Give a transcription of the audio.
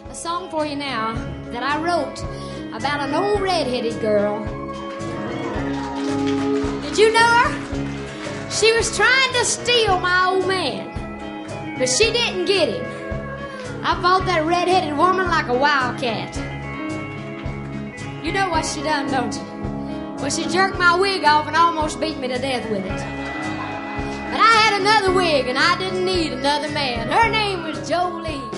a song for you now that I wrote about an old red-headed girl. Did you know her? She was trying to steal my old man, but she didn't get him. I fought that red-headed woman like a wildcat. You know what she done, don't you? Well, she jerked my wig off and almost beat me to death with it. But I had another wig and I didn't need another man. Her name was Jolene.